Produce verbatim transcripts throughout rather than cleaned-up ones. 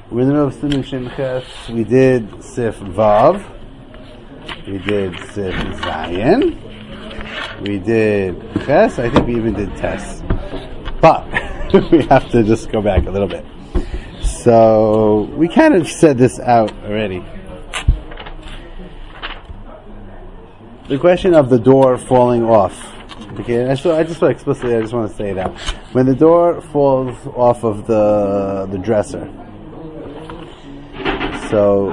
We're in the middle of Siman Shin Ches. We did Sif Vav. We did Sif Zayin. We did Ches. I think we even did Tes. But we have to just go back a little bit. So we kind of said this out already. The question of the door falling off. Okay, so I just explicitly, I just want to say it out. When the door falls off of the the dresser. So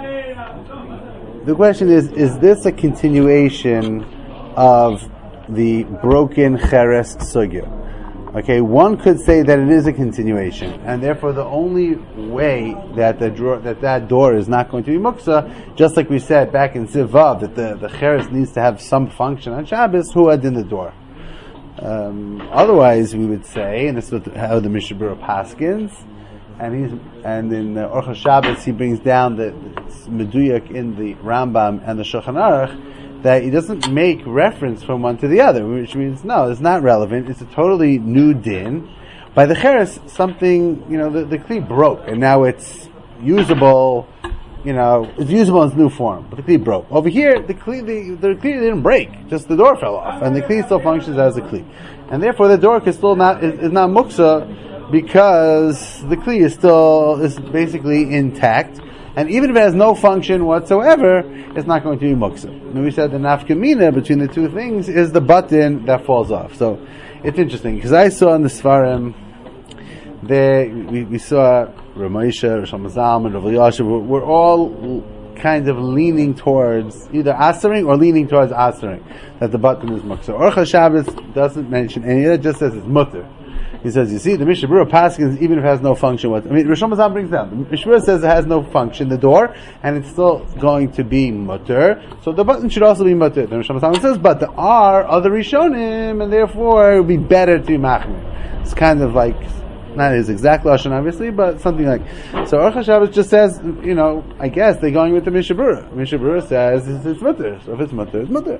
the question is: is this a continuation of the broken cheres sugya? Okay, one could say that it is a continuation, and therefore the only way that the drawer, that that door is not going to be muksa, just like we said back in Zivav, that the the cheres needs to have some function on Shabbos, who had in the door. Um, otherwise, we would say, and this is how the Mishnah Berurah paskins, and he's and in uh, Orchos Shabbos he brings down the meduyak in the Rambam and the Shulchan Aruch, that he doesn't make reference from one to the other, which means no, it's not relevant. It's a totally new din. By the cheres, something, you know, the, the kli broke, and now it's usable. You know, it's usable in its new form, but the kli broke. Over here, the kli, the, the kli didn't break; just the door fell off, and the kli still functions as a kli, and therefore the door is still not is, is not muksa because the kli is still is basically intact. And even if it has no function whatsoever, it's not going to be muksa. And we said the nafkamina between the two things is the button that falls off. So it's interesting because I saw in the Sfarim, there we, we saw Ramosha, Rosh Zalman, Rav Elyashiv, we're, we're all kind of leaning towards either asering or leaning towards asering, that the button is muksa. Orchos Shabbos doesn't mention any of it, just says it's mutter. He says, you see, the Mishnah Berurah paskins even if it has no function. What I mean, Rosh Hashanah brings down. The Mishnah Berurah says it has no function, the door, and it's still going to be mutter. So the button should also be mutter. The Rosh Hashanah says, but there are other Rishonim, and therefore it would be better to be machmir. It's kind of like, not his exact lashon, obviously, but something like. So Orchos Shabbos just says, you know, I guess they're going with the Mishnah Berurah. Mishnah Berurah says it's, it's mutter. So if it's mutter, it's mutter.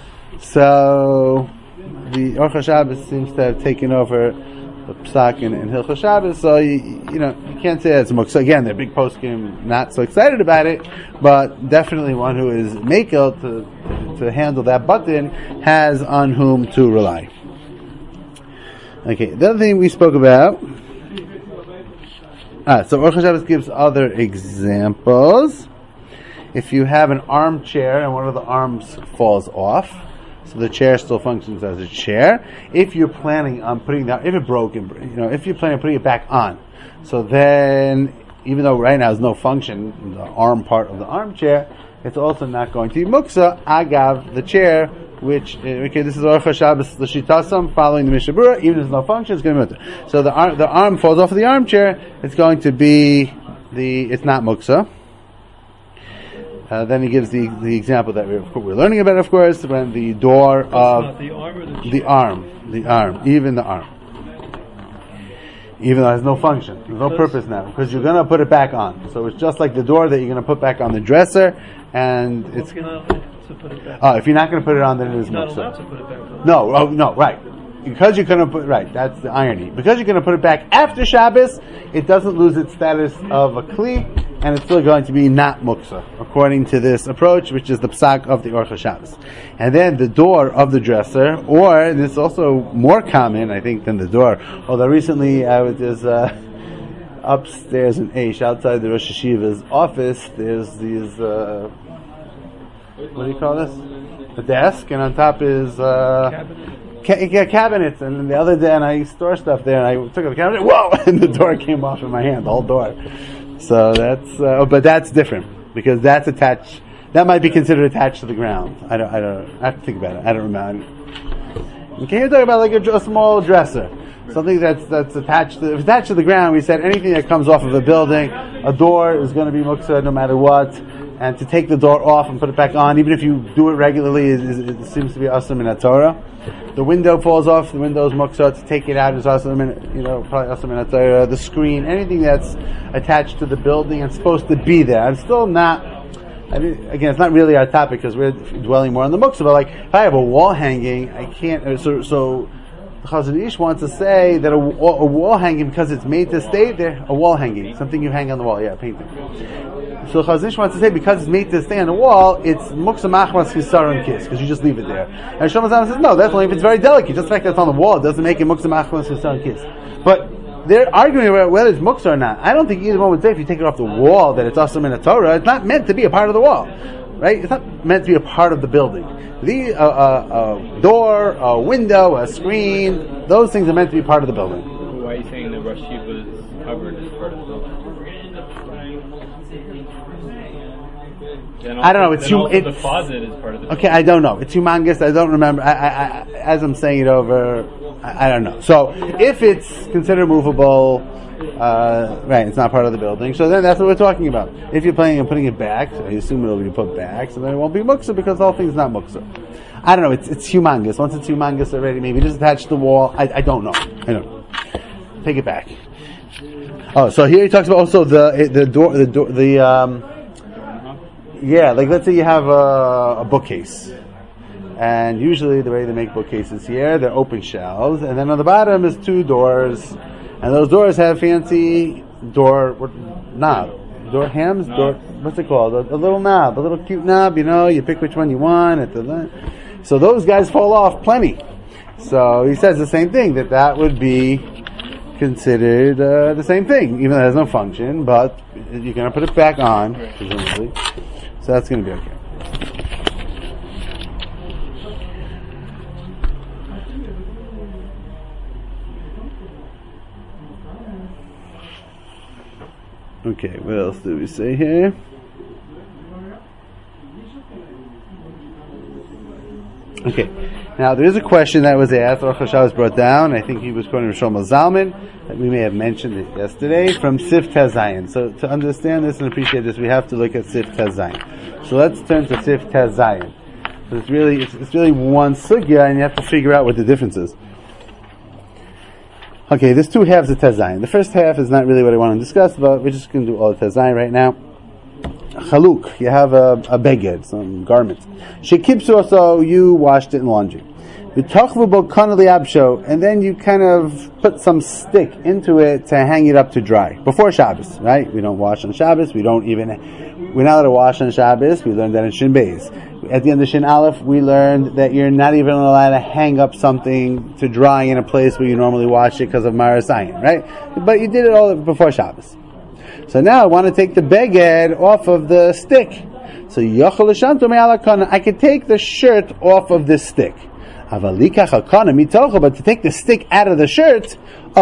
So the Orchos Shabbos seems to have taken over the Psak in, in Hilchos Shabbos, so you, you know you can't say it's muksa. Again, they're big poskim, not so excited about it, but definitely one who is makel to to handle that button has on whom to rely. Okay, the other thing we spoke about. Ah, so Orchos Shabbos gives other examples. If you have an armchair and one of the arms falls off, so the chair still functions as a chair. If you're planning on putting that, if it broke, you know, if you're planning on putting it back on, so then, even though right now there's no function, the arm part of the armchair, it's also not going to be muksa, agav, the chair, which, okay, this is Orchos Shabbos, the Shitasam, following the Mishnah Berurah, even if there's no function, it's going to be muksa. So the arm, the arm falls off of the armchair, it's going to be the, it's not muksa. Uh, then he gives the the example that we're, we're learning about, of course, when the door of the arm, or the, the arm, the arm, even the arm, even though it has no function, there's no purpose now, because you're going to put it back on. So it's just like the door that you're going to put back on the dresser, and well, it's. If you're not allowed to put it back. Oh, if you're not going to put it on, then it is you're not muksa. allowed to put it back on. No, oh no, right. Because you're going to put, right, that's the irony. Because you're going to put it back after Shabbos, it doesn't lose its status of a kli, and it's still going to be not muksa, according to this approach, which is the psak of the Orchos Shabbos. And then the door of the dresser, or, and this is also more common, I think, than the door, although recently I was, there's, uh, upstairs in Aish, outside the Rosh Hashiva's office, there's these, uh, what do you call this? A desk, and on top is, uh, Ca- yeah, cabinets, and the other day, and I store stuff there, and I took up the cabinet, whoa, and the door came off in my hand, the whole door. So that's, uh, but that's different, because that's attached, that might be considered attached to the ground. I don't, I don't, I have to think about it, I don't remember. Okay, you're talking about like a, a small dresser, something that's, that's attached to, if it's attached to the ground, we said anything that comes off of a building, a door is going to be muksa no matter what, and to take the door off and put it back on, even if you do it regularly, it, it, it seems to be asam in a Torah. The window falls off, the window is muksa, to take it out is asam in, you know, probably asam in a Torah. The screen, anything that's attached to the building and supposed to be there. I'm still not, I mean, again, it's not really our topic because we're dwelling more on the muksa, but like, if I have a wall hanging, I can't, so, so The Chazon Ish wants to say that a, a wall hanging, because it's made to stay there, a wall hanging, something you hang on the wall, yeah, painting. So Chazon Ish wants to say because it's made to stay on the wall, it's muksa machmas chisaron kiss, because you just leave it there. And Shlomo Zalman says no, that's only if it's very delicate. Just the fact that it's on the wall doesn't make it muksa machmas chisaron kiss. But they're arguing about whether it's muksa or not. I don't think either one would say if you take it off the wall that it's awesome in a Torah. It's not meant to be a part of the wall, right? It's not meant to be a part of the building. The uh, uh, a door, a window, a screen, those things are meant to be part of the building. Why are you saying the Rosh Yeshiva is covered as part of the building? Also, I don't know. It's, hum- it's it's the closet is part of the building. Okay, I don't know. It's humongous. I don't remember. I, I, I, as I'm saying it over, I, I don't know. So if it's considered movable, uh, right, it's not part of the building. So then that's what we're talking about. If you're planning on putting it back, so I assume it'll be put back, so then it won't be muksa because the whole thing's not muksa. I don't know. It's it's humongous. Once it's humongous already, maybe just attach the wall. I, I don't know. I don't know. Take it back. Oh, so here he talks about also the the door the door the um. Yeah, like let's say you have a, a bookcase, and usually the way they make bookcases here, they're open shelves, and then on the bottom is two doors, and those doors have fancy door what, knob, door hams, door what's it called? A, a little knob, a little cute knob. You know, you pick which one you want. At the so those guys fall off plenty. So he says the same thing, that that would be considered uh, the same thing, even though it has no function, but you're going to put it back on, presumably. So that's going to be okay. Okay, what else do we say here? Okay, now there is a question that was asked, or Chashah was brought down, I think he was quoting Shlomo Zalman, that we may have mentioned it yesterday, from Sif Tazayin. So to understand this and appreciate this, we have to look at Sif Tazayin. So let's turn to Sif Tazayin. So it's really, it's, it's really one sugya, and you have to figure out what the difference is. Okay, there's two halves of Tazayin. The first half is not really what I want to discuss, but we're just going to do all Tazayin right now. Chaluk, you have a, a beged, some garment. Shekipsu, also you washed it in laundry. And then you kind of put some stick into it to hang it up to dry before Shabbos, right? We don't wash on Shabbos. We don't even, we're not allowed to wash on Shabbos. We learned that in Shin Beis. At the end of Shin Aleph, we learned that you're not even allowed to hang up something to dry in a place where you normally wash it because of Marasayin, right? But you did it all before Shabbos. So now I want to take the beged off of the stick. So I could take the shirt off of this stick. But to take the stick out of the shirt,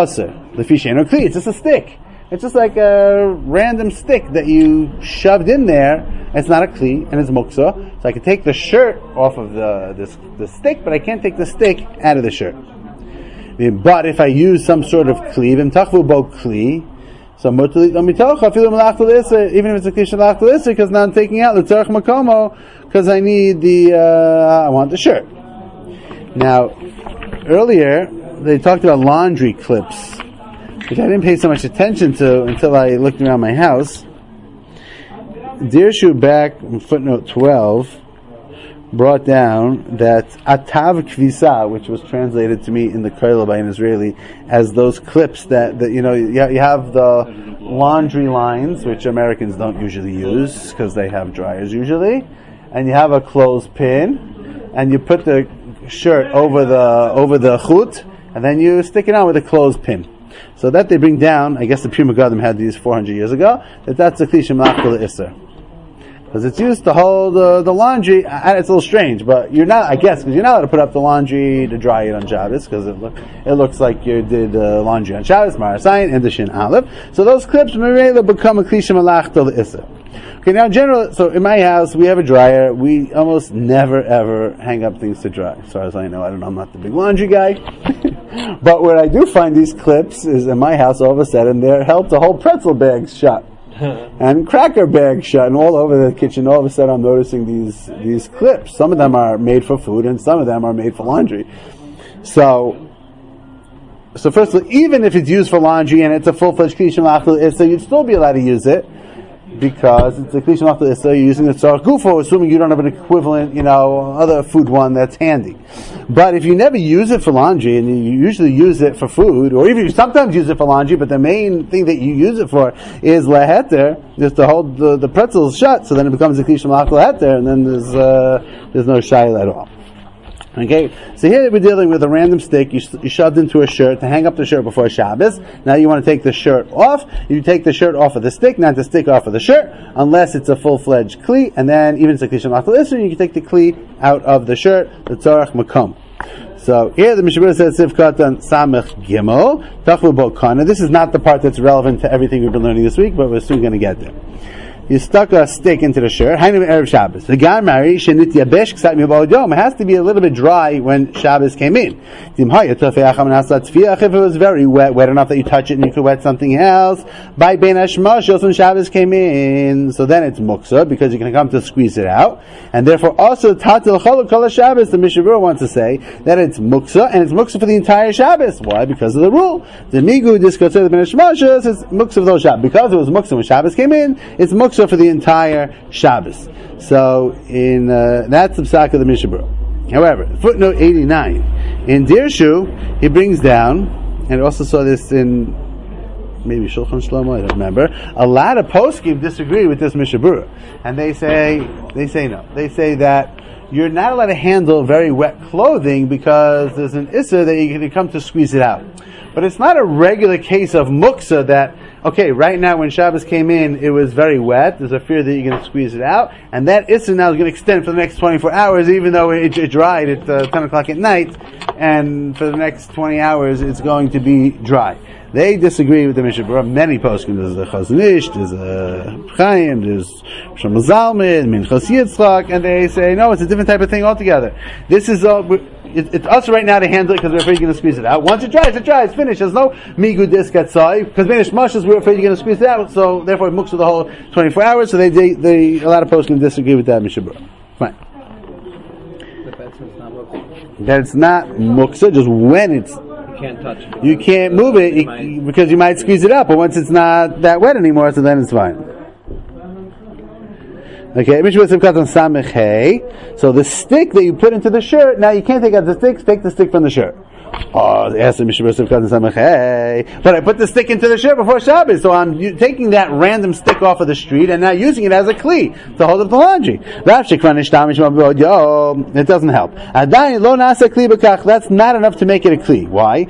it's just a stick. It's just like a random stick that you shoved in there. It's not a kli, and it's muksa. So I can take the shirt off of the this the stick, but I can't take the stick out of the shirt. But if I use some sort of kli, kli, so even if it's a kli shalach l'isser, because now I'm taking out the tzarech makomo, because I need the uh, I want the shirt. Now, earlier they talked about laundry clips, which I didn't pay so much attention to until I looked around my house. Dirshu back in footnote twelve brought down that atav kvisa, which was translated to me in the Kollel by an Israeli as those clips that, that you know, you have the laundry lines, which Americans don't usually use because they have dryers usually, and you have a clothespin, and you put the shirt over the over the chut, and then you stick it on with a clothespin. So that they bring down, I guess the Pri Megadim had these four hundred years ago, that that's a kli shalach l'isser. Because it's used to hold uh, the laundry. It's a little strange, but you're not, I guess, because you're not allowed to put up the laundry to dry it on Shabbos, because it, look, it looks like you did uh, laundry on Shabbos, Marasayin, and the Shin Aleph. So those clips may become a kli shalach l'isser. Okay, now general, so in my house, we have a dryer. We almost never ever hang up things to dry. As far as I know, I don't know, I'm not the big laundry guy. But where I do find these clips is in my house, all of a sudden, they're held to hold pretzel bags shut. And cracker bags shut, and all over the kitchen, all of a sudden I'm noticing these these clips. Some of them are made for food, and some of them are made for laundry. So, so first of all, even if it's used for laundry and it's a full-fledged kli shalach l'isser, you'd still be allowed to use it. because it's a kli shemachta l'isser. You're using the tzarech gufo, assuming you don't have an equivalent, you know, other food one that's handy. But if you never use it for laundry, and you usually use it for food, or even you sometimes use it for laundry, but the main thing that you use it for is leheter, just to hold the, the pretzels shut, so then it becomes a kli shemachta leheter, and then there's uh, there's no shayla at all. Okay, so here we're dealing with a random stick you, you shoved into a shirt to hang up the shirt before Shabbos. Now you want to take the shirt off. You take the shirt off of the stick, not the stick off of the shirt, unless it's a full-fledged kli, and then even if it's a kli shemachta l'isser, you can take the kli out of the shirt, the tzarech makom. So here the Mishnah says Sif Katan Samech Gimel Tachlu Bo Kana. This is not the part that's relevant to everything we've been learning this week, but we're soon going to get there. You stuck a stick into the shirt. Hainu Erev Shabbos. The guy married Shenit Yabesh Ksat Mibal Yom. It has to be a little bit dry when Shabbos came in. If it was very wet, wet enough that you touch it and you could wet something else. By Ben Hashmashos when Shabbos came in, so then it's muksa because you can come to squeeze it out, and therefore also Tatil Cholok Kol Shabbos. The Mishnah Berurah wants to say that it's muksa and it's muksa for the entire Shabbos. Why? Because of the rule. The Migu Diskotzer the Ben Hashmashos is muksa for those Shabbos. Because it was muksa when Shabbos came in, it's muksa for the entire Shabbos. So in uh, that's the psak of the Mishnah Berurah. However, footnote eighty-nine in Dirshu, he brings down, and I also saw this in maybe Shulchan Shlomo, I don't remember. A lot of poskim disagree with this Mishnah Berurah, and they say they say no. They say that you're not allowed to handle very wet clothing because there's an issa that you can come to squeeze it out. But it's not a regular case of muksa that, okay, right now when Shabbos came in, it was very wet. There's a fear that you're going to squeeze it out. And that issa now is going to extend for the next twenty-four hours, even though it, it dried at uh, ten o'clock at night. And for the next twenty hours, it's going to be dry. They disagree with the Mishnah Berurah. Many poskim. There's a Chazon Ish, there's a Chaim, there's Shlomo Zalman, Minchas Yitzchak, and they say, no, it's a different type of thing altogether. This is all... It, it's us right now to handle it because we're afraid you're going to squeeze it out. Once it dries, it dries, finished. There's no migu diskatzai because Benish Mashas, we're afraid you're going to squeeze it out. So therefore, it mooks for the whole twenty-four hours. So they, they, they a lot of posts can disagree with that, Mishnah Berurah. Fine. That it's not muksa, just when it's. You can't touch it. You can't move it you, because you might squeeze it out. But once it's not that wet anymore, so then it's fine. Okay, so the stick that you put into the shirt, now you can't take out the stick, take the stick from the shirt. Oh, but I put the stick into the shirt before Shabbos, so I'm taking that random stick off of the street and now using it as a kli to hold up the laundry. It doesn't help. That's not enough to make it a kli. Why?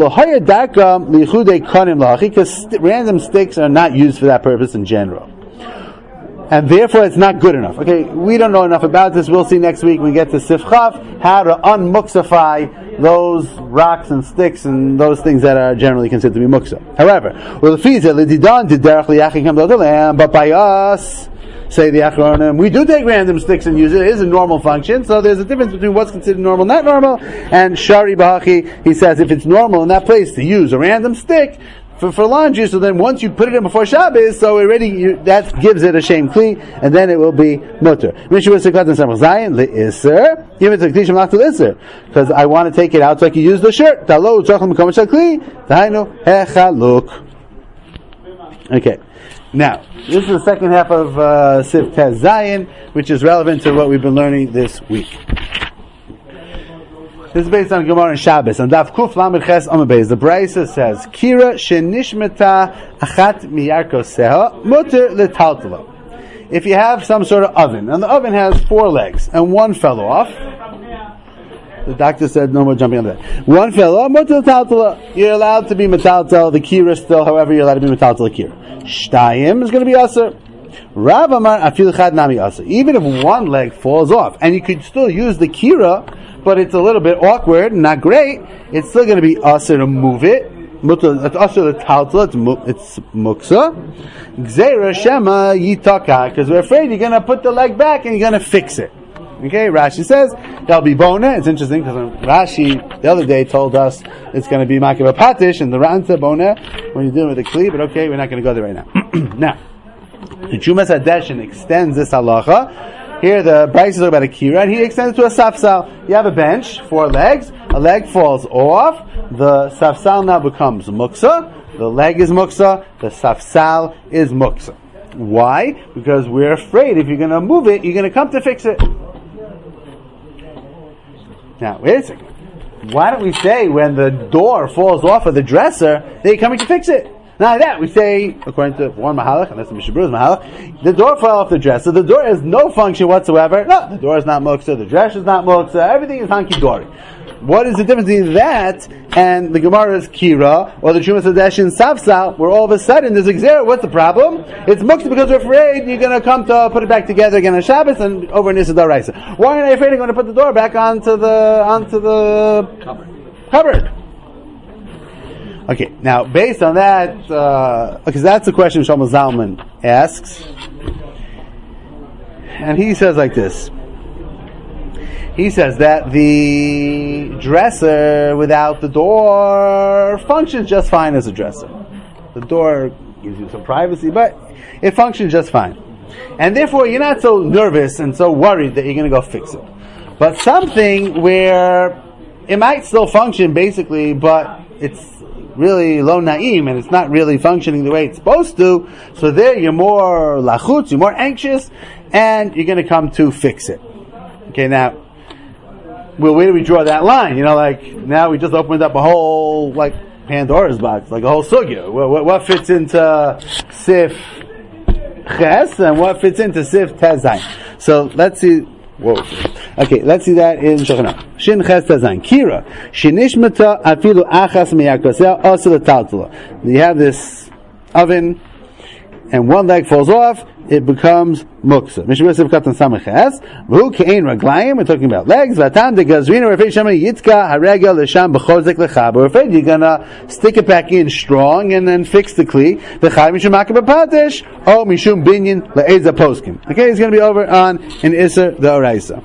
Because random sticks are not used for that purpose in general. And therefore it's not good enough. Okay, we don't know enough about this. We'll see next week when we get to Sif Chaf how to unmuksify those rocks and sticks and those things that are generally considered to be muksa. However, but by us, say the Achronim, we do take random sticks and use it. It is a normal function, so there's a difference between what's considered normal and not normal. And Shari Bahachi, he says if it's normal in that place to use a random stick, For, for laundry, so then once you put it in before Shabbos, so already you, that gives it a shame kli, and then it will be mutter. Because I want to take it out so I can use the shirt. Okay. Now, this is the second half of uh, Sif Tez Zayin, which is relevant to what we've been learning this week. This is based on Gemara and Shabbos. On Daf Kuf Lamed Ches Amud Beis, the Brisa says, "Kira shenishmeta achat miyarkoseha muter letaltala." If you have some sort of oven, and the oven has four legs, and one fell off, the doctor said no more jumping on that. One fell off, muter letaltala. You're allowed to be metaltal the kira still. However, you're allowed to be metaltal the kira. Shtayim is going to be aser. Rav Amar afil chad nami aser. Even if one leg falls off, and you could still use the kira, but it's a little bit awkward and not great, it's still going to be usher to move it. It's usher to taltla, it's muksa. Gzeira shema yitaka, because we're afraid you're going to put the leg back and you're going to fix it. Okay, Rashi says, that'll be bona. It's interesting because Rashi the other day told us it's going to be makiva patish and the ranta bona when you're doing it with a kli, but okay, we're not going to go there right now. Now, the Chumas Hadeshin extends this halacha. Here the Bryce is talking about a kira, and he extends it to a safsal. You have a bench, four legs, a leg falls off, the safsal now becomes muksa, the leg is muksa, the safsal is muksa. Why? Because we're afraid if you're going to move it, you're going to come to fix it. Now, wait a second. Why don't we say when the door falls off of the dresser that you're coming to fix it? Not like that. We say, according to one Mahalach, and that's the Mishnah Berurah's Mahalach, the door fell off the dresser. The door has no function whatsoever. No, the door is not muksa. The dresser is not muksa. Everything is hanky-dory. What is the difference between that and the Gemara's Kira or the Trumas Hadeshin Safsal, where all of a sudden there's a Gzera? What's the problem? It's muksa because we're afraid you're going to come to put it back together again on Shabbos and over in Issa D'Oraisa. Why aren't I afraid I'm going to put the door back onto the onto the cupboard? cupboard? Okay, now based on that, because uh, that's the question Shlomo Zalman asks, and he says like this. He says that the dresser without the door functions just fine as a dresser. The door gives you some privacy, but it functions just fine. And therefore, you're not so nervous and so worried that you're going to go fix it. But something where it might still function basically, but it's really lo na'im and it's not really functioning the way it's supposed to, so there you're more lachutz, you're more anxious, and you're going to come to fix it. Okay, now, well, where do we draw that line? You know, like, now we just opened up a whole, like, Pandora's box, like a whole sugya. What, what, what fits into Sif Ches and what fits into Sif Tezayin? So, let's see, whoa. Okay, let's see that in Shulchan Aruch. Shin Ches Tezayin. Kira. Shinishmata afilu achas miyakoseh also the taltula. You have this oven, and one leg falls off, it becomes muksa. Mishnah Berurah Katan Samach Ches. V'hu ke'ein raglayim. We're talking about legs. V'atam de gazrina. We're afraid Shema yitka haregel l'sham b'chozek l'chab. We're afraid you're gonna stick it back in strong and then fix the kli. V'chai mishum makeh b'patesh o mishum binyan le'eza poskim. Okay, it's going to be over on in Issa D'Oraisa.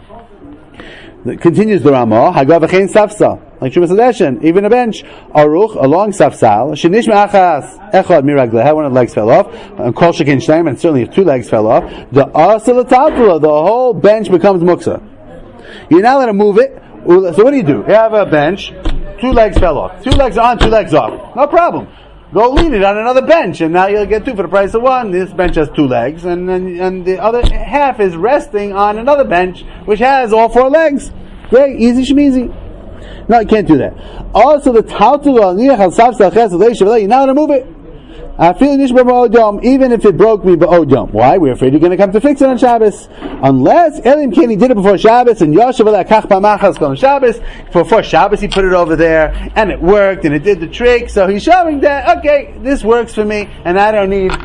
Continues the Ramah. Hagav v'chein safsal. Like Trumas Hadeshin, even a bench, aruch, a long safsal, shenish me'achas, echad miragleha, one of the legs fell off, and kol shekin shneim, and certainly if two legs fell off, the asal talpula, the whole bench becomes muksa. You're not allowed to move it, so what do you do? You have a bench, two legs fell off, two legs on, two legs off, no problem. Go lean it on another bench, and now you'll get two for the price of one. This bench has two legs, and and, and the other half is resting on another bench, which has all four legs. Great, easy shmeezy. No, you can't do that. Also, the taltula niach al safsal ches you're not allowed to move it. I feel nishbar ba'odom, even if it broke me ba'odom. Why? We're afraid you're going to come to fix it on Shabbos. Unless Elim Keni did it before Shabbos, and Yoshev ala kach ba'machas on Shabbos. Before Shabbos, he put it over there, and it worked, and it did the trick. So he's showing that, okay, this works for me, and I don't need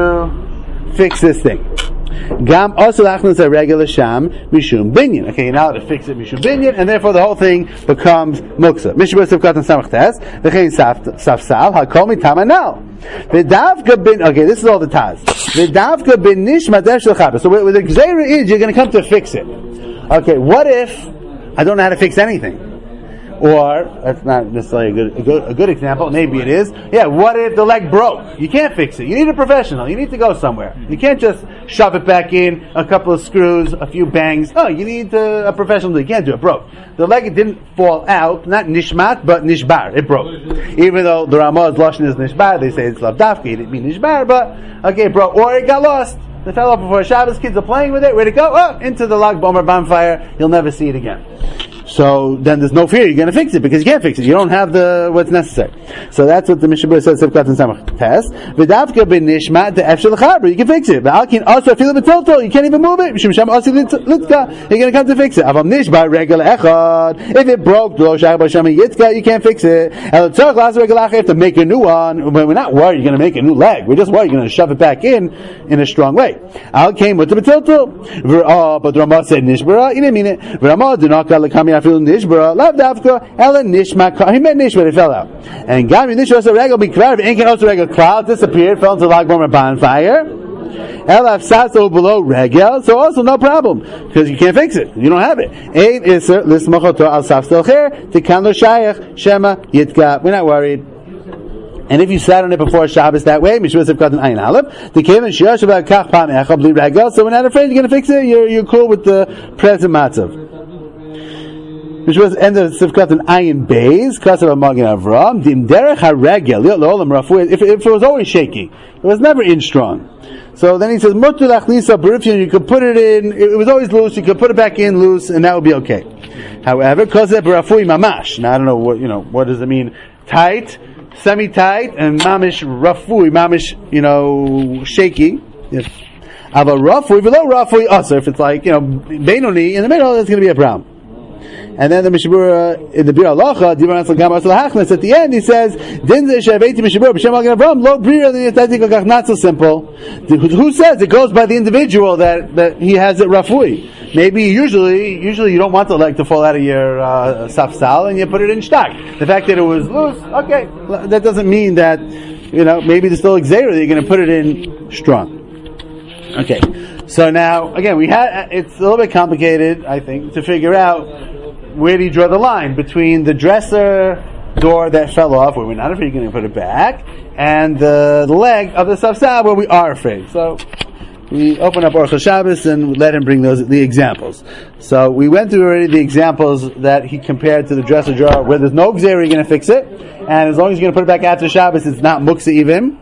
to fix this thing. Gam also lachnas a regular sham mishum binyan. Okay, you're not allowed to fix it mishum binyan, and therefore the whole thing becomes muksa. Mishnah Berurah Katan Samach Tes v'chein safsal hakol mitama now. V'davka bin. Okay, this is all the taz. V'davka bin nishmat eshel chabas. So with the gzeira is you're going to come to fix it. Okay, what if I don't know how to fix anything? Or, that's not necessarily a good, a good, a good example, maybe it is. Yeah, what if the leg broke? You can't fix it. You need a professional. You need to go somewhere. You can't just shove it back in, a couple of screws, a few bangs. Oh, you need uh, a professional. You can't do it. It broke. The leg didn't fall out, not nishmat, but nishbar. It broke. Even though the Ramah's lashon is nishbar, they say it's lavdafka. It didn't mean nishbar, but, okay, it broke. Or it got lost. It fell off before Shabbos. Kids are playing with it. Where'd it go? Oh, into the Lag Bomer bonfire. You'll never see it again. So then there's no fear you're going to fix it because you can't fix it. You don't have the what's necessary. So that's what the Mishnah Berurah says. Sivkat and Samach Tes. V'davka b'nishmat the efshel chaber. You can fix it. V'alkin also feel a b'tilto. You can't even move it. Mishum sham asi litka. You're going to come to fix it. Avam nishbar regel echad. If it broke, lo shach b'sham yitka. You can't fix it. El tzarch las regel achar. You have to make a new one. We're not worried you're going to make a new leg. We're just worried you're going to shove it back in in a strong way. Al came with the b'tilto. But Ramah said nishbara. You didn't mean it. Ramah did not call the kami. I feel nishbara, lav davka, ela nishma. He meant nishma, it fell out. And gami nishma also regal bikvar, and can also regal cloud disappeared, fell into the lag bomer bonfire. Ela saso below regel, so also no problem because you can't fix it. You don't have it. Ein iser lismachoto al safsel cher tikan lo shayach shema yitka. We're not worried. And if you sat on it before Shabbos that way, Mishnah Berurah Katan Ayin Aleph, the kevin shiyash about kach pam echad bli regel. So we're not afraid you're going to fix it. You're you're cool with the present matzav. which was end of Sivkat and Ayin Beis, Kasav Magen Avram, Dim Derech HaRegel, Le'olam Rafu, if it was always shaky, it was never in strong. So then he says, Mutu Lachnisa Barifyan, you could put it in, it was always loose, you could put it back in loose, and that would be okay. However, Kasav Rafui Mamash, now I don't know what, you know, what does it mean? Tight, semi-tight, and Mamish Rafui, Mamish, you know, shaky. Yes. Ava Rafui, below Rafui, also, if it's like, you know, Benoni, in the middle, there's going to be a problem. And then the Mishabura in the Bir Halacha, Divan Asal Gam Asal Hachnas, at the end he says, Din Ze Shaveti Mishabura B'Shem Magen Avram Lo Brira L'Yatatik Not so simple. Who says it goes by the individual that, that he has it Rafui? Maybe usually usually you don't want the leg to fall out of your uh, safsal and you put it in shtak. The fact that it was loose, okay, that doesn't mean that, you know, maybe there's still Xera that you're going to put it in strong. Okay, so now again we had it's a little bit complicated, I think, to figure out where do you draw the line between the dresser door that fell off, where we're not afraid you're going to put it back, and the, the leg of the safsal where we are afraid. So we open up Aruch HaShabbos and let him bring those the examples. So we went through already the examples that he compared to the dresser drawer where there's no Xer, you're going to fix it, and as long as you're going to put it back after Shabbos, it's not muksa even.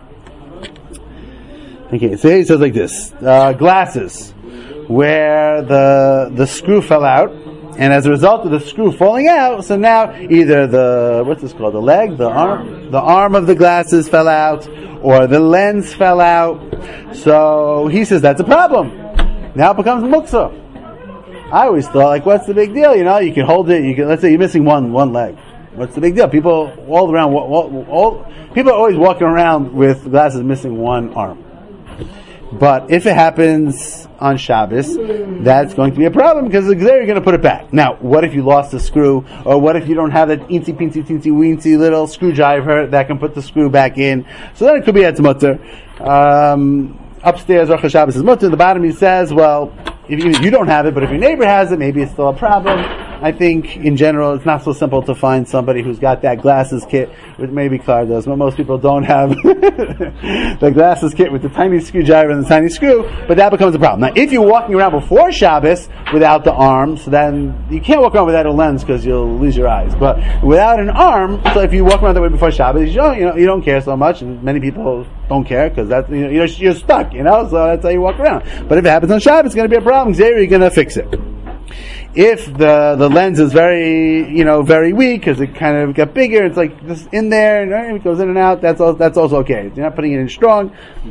Okay, so he says like this: uh, glasses, where the the screw fell out, and as a result of the screw falling out, so now either the what's this called, the leg, the arm, the arm of the glasses fell out, or the lens fell out. So he says that's a problem. Now it becomes muksa. I always thought, like, what's the big deal? You know, you can hold it. You can, let's say you're missing one one leg. What's the big deal? People all around, all, all people are always walking around with glasses missing one arm. But if it happens on Shabbos, that's going to be a problem because there you're going to put it back. Now, what if you lost a screw, or what if you don't have that eensy peensy teensy weensy little screwdriver that can put the screw back in? So then it could be at mutter. Um, upstairs, Aruch HaShabbos is mutter. The bottom he says, well, if you, you don't have it, but if your neighbor has it, maybe it's still a problem. I think in general it's not so simple to find somebody who's got that glasses kit, which maybe Clar does, but most people don't have the glasses kit with the tiny screwdriver and the tiny screw, but that becomes a problem. Now if you're walking around before Shabbos without the arms, then you can't walk around without a lens because you'll lose your eyes, but without an arm, so if you walk around that way before Shabbos, you don't, you know, you don't care so much, and many people don't care because that's, you know, you're, you're stuck, you know, so that's how you walk around. But if it happens on Shabbos, it's going to be a problem. Xer, you're going to fix it. If the the lens is very, you know, very weak because it kind of got bigger, it's like just in there and it goes in and out. That's all, that's also okay. You're not putting it in strong.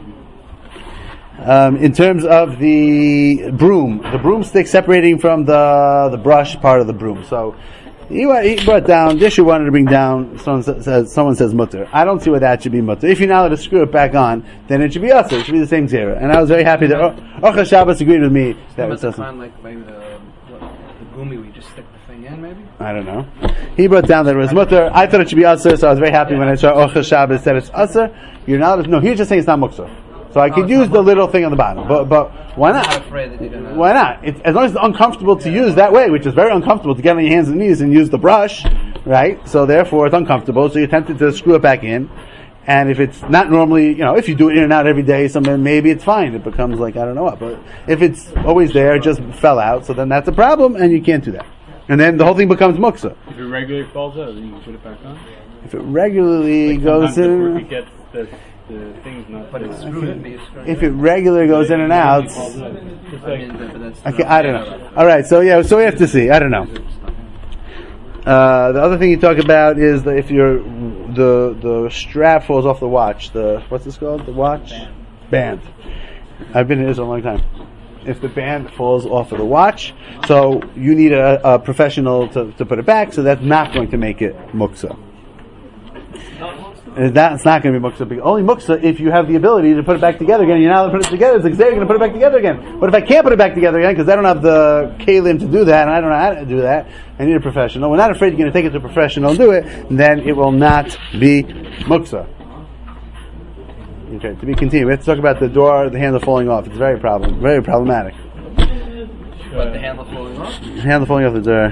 Um, in terms of the broom, the broomstick separating from the the brush part of the broom. So he, he brought down. Dishu wanted to bring down. Someone says someone says mutter. I don't see why that should be mutter. If you're not allowed to screw it back on, then it should be usher. It should be the same zera. And I was very happy that Aruch HaShabbos agreed with me. That was kind like maybe the gumi, we just stick the thing in, maybe? I don't know. He brought down that it was mutter. I thought it should be usher, so I was very happy yeah. when I saw Aruch HaShabbos said it's usher. You're not. No, he was just saying it's not muksa. So I could oh, use the little thing on the bottom, but but why not? I'm afraid that you don't know. Why not? It's, as long as it's uncomfortable to use that way, which is very uncomfortable to get on your hands and knees and use the brush, right? So therefore, it's uncomfortable. So you're tempted to screw it back in. And if it's not normally, you know, if you do it in and out every day, so maybe it's fine. It becomes like, I don't know what. But if it's always there, it just fell out, so then that's a problem, and you can't do that. And then the whole thing becomes muksa. If it regularly falls out, then you can put it back on? If it regularly like goes in... It gets the, the thing's not... But it's screwed. If it regularly goes in and out... Okay, I don't know. Alright, so yeah, so we have to see. I don't know. Uh, the other thing you talk about is that if you're the the strap falls off the watch, the what's this called? The watch band. band. I've been in this a long time. If the band falls off of the watch, so you need a, a professional to, to put it back. So that's not going to make it muksa. And that's not going to be muksa. Only muksa if you have the ability to put it back together again. You're not going to put it together. It's like you're going to put it back together again. But if I can't put it back together again because I don't have the kalim to do that, and I don't know how to do that, I need a professional. We're not afraid you're going to take it to a professional and do it. Then it will not be muksa. Okay, to be continued. We have to talk about the door, the handle falling off. It's very problem, very problematic. But the handle falling off. The handle falling off the door.